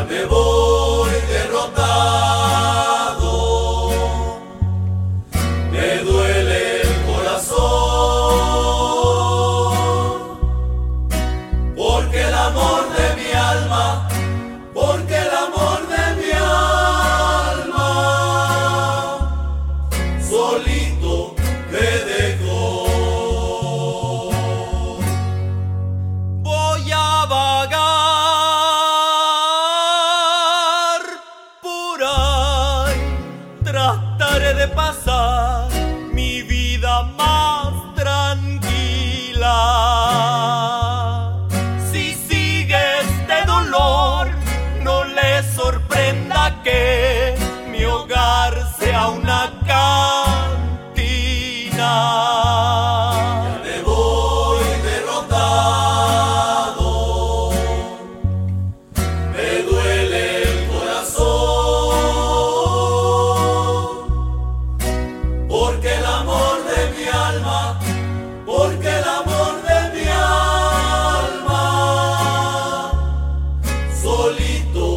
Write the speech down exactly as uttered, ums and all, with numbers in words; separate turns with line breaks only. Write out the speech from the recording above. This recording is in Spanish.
me voy derrotado, me duele el corazón, porque el amor de mi alma, porque el amor de mi alma, solito me dejó.
Voy a vagar por ahí, trataré de pasar mi vida más tranquila. Si sigue este dolor, no le sorprenda que mi hogar sea una cantina.
Me voy derrotado, me duele el corazón, porque el amor de mi alma, porque el amor de mi alma, solito